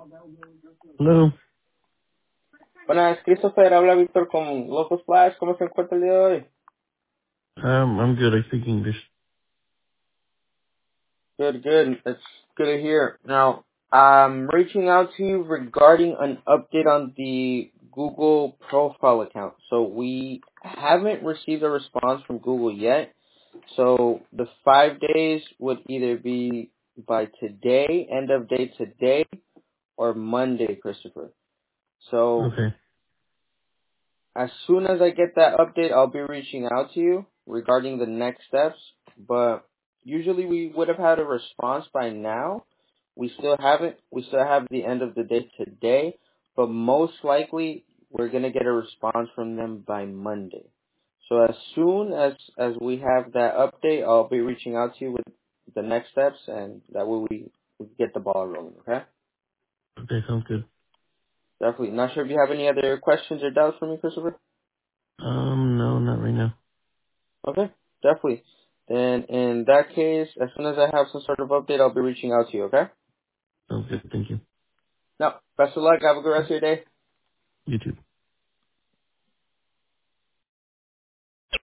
Hello. Buenas, Christopher, habla Víctor con Locos Flash. ¿Cómo se encuentra el día de hoy? I'm good. I speak English. Good, good. That's good to hear. Now, I'm reaching out to you regarding an update on the Google profile account. So we haven't received a response from Google yet. So the 5 days would either be by today, end of day today, or Monday, Christopher. So Okay. as soon as I get that update, I'll be reaching out to you regarding the next steps. But usually we would have had a response by now. We still haven't. We still have the end of the day today. But most likely we're going to get a response from them by Monday. So as soon as we have that update, I'll be reaching out to you with the next steps, and that way we get the ball rolling, okay? Okay, sounds good. Definitely. Not sure if you have any other questions or doubts for me, Christopher? No, not right now. Okay, definitely. Then in that case, as soon as I have some sort of update, I'll be reaching out to you, okay? Sounds good. Thank you. No, best of luck. Have a good rest of your day. You too.